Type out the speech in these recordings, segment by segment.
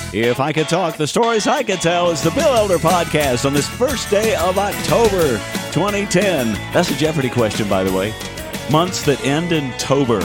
If I Could Talk, the stories I could tell is the Bill Elder Podcast on this first day of October 2010. That's a Jeopardy question, by the way. Months that end in Tober.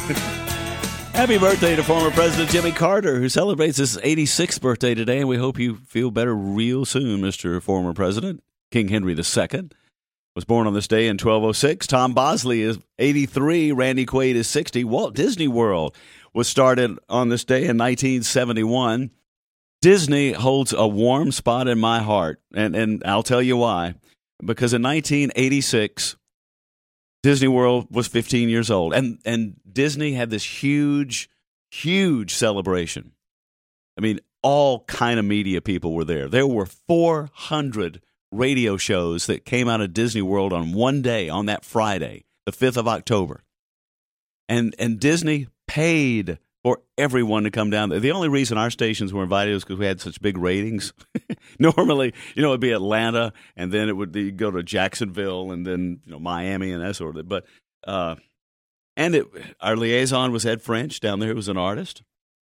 Happy birthday to former President Jimmy Carter, who celebrates his 86th birthday today, and we hope you feel better real soon, Mr. Former President. King Henry II was born on this day in 1206. Tom Bosley is 83. Randy Quaid is 60. Walt Disney World was started on this day in 1971. Disney holds a warm spot in my heart, and I'll tell you why. Because in 1986, Disney World was 15 years old, and Disney had this huge, huge celebration. I mean, all kind of media people were there. There were 400 radio shows that came out of Disney World on one day, on that Friday, the 5th of October. And Disney paid for everyone to come down there. The only reason our stations were invited was because we had such big ratings. Normally, it'd be Atlanta, and then it would be go to Jacksonville, and then Miami, and that sort of thing. But our liaison was Ed French down there, who was an artist,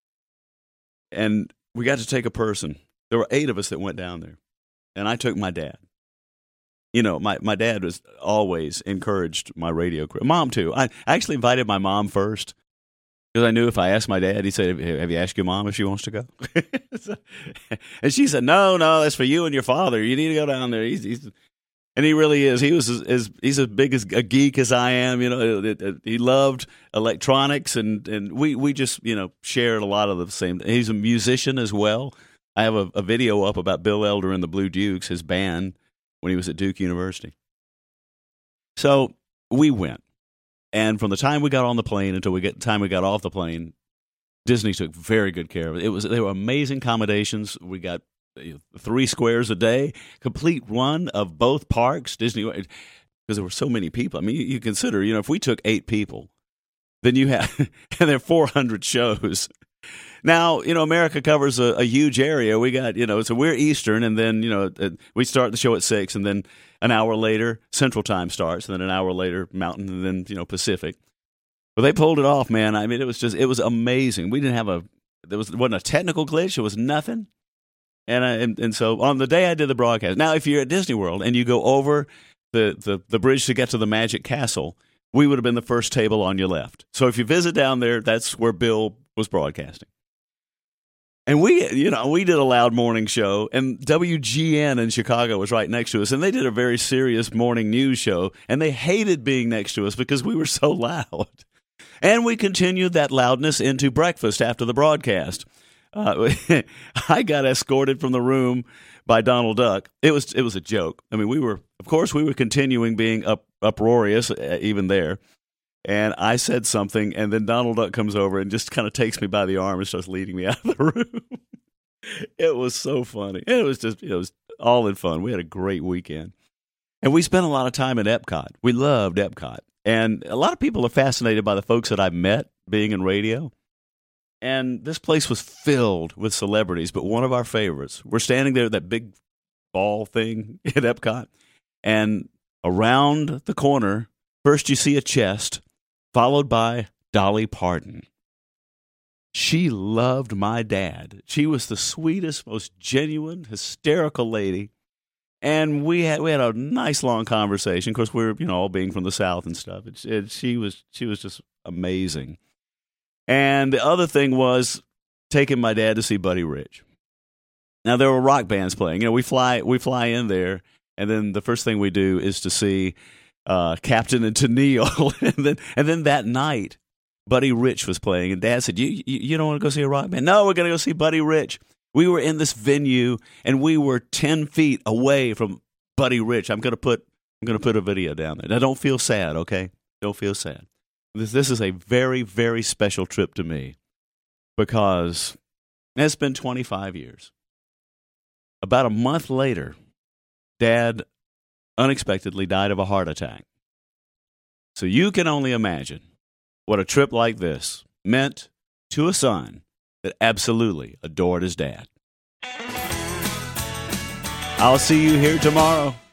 and we got to take a person. There were 8 of us that went down there, and I took my dad. My dad was always encouraged my radio career. Mom too. I actually invited my mom first, because I knew if I asked my dad, he'd say, "Have you asked your mom if she wants to go?" And she said, No, that's for you and your father. You need to go down there. And he really is. He's as big as a geek as I am. He loved electronics, and we just shared a lot of the same. He's a musician as well. I have a video up about Bill Elder and the Blue Dukes, his band, when he was at Duke University. So we went. And from the time we got on the plane until the time we got off the plane, Disney took very good care of it. They were amazing accommodations. We got 3 squares a day, complete run of both parks, Disney, because there were so many people. I mean, you consider, if we took 8 people, then you have, and there are 400 shows. Now, America covers a huge area. We got, so we're Eastern, and then, we start the show at 6, and then an hour later, Central Time starts, and then an hour later, Mountain, and then, Pacific. But they pulled it off, man. I mean, it was amazing. We didn't have wasn't a technical glitch. It was nothing. And so on the day I did the broadcast, now if you're at Disney World and you go over the bridge to get to the Magic Castle, we would have been the first table on your left. So if you visit down there, that's where Bill was broadcasting. And we did a loud morning show, and WGN in Chicago was right next to us, and they did a very serious morning news show, and they hated being next to us because we were so loud. And we continued that loudness into breakfast after the broadcast. I got escorted from the room by Donald Duck. It was a joke. I mean, we were continuing being uproarious even there. And I said something, and then Donald Duck comes over and just kind of takes me by the arm and starts leading me out of the room. It was so funny. It was all in fun. We had a great weekend. And we spent a lot of time at Epcot. We loved Epcot. And a lot of people are fascinated by the folks that I've met being in radio. And this place was filled with celebrities, but one of our favorites. We're standing there at that big ball thing at Epcot, and around the corner, first you see a chest, followed by Dolly Parton. She loved my dad. She was the sweetest, most genuine, hysterical lady. And we had a nice long conversation. Of course, we're all being from the South and stuff. She was just amazing. And the other thing was taking my dad to see Buddy Rich. Now there were rock bands playing. We fly in there, and then the first thing we do is to see Captain and Tennille, and then that night, Buddy Rich was playing, and Dad said, "You don't want to go see a rock band?" "No, we're going to go see Buddy Rich." We were in this venue, and we were 10 feet away from Buddy Rich. I'm going to put a video down there. Now, don't feel sad, okay? Don't feel sad. This is a very, very special trip to me because it's been 25 years. About a month later, Dad unexpectedly died of a heart attack. So you can only imagine what a trip like this meant to a son that absolutely adored his dad. I'll see you here tomorrow.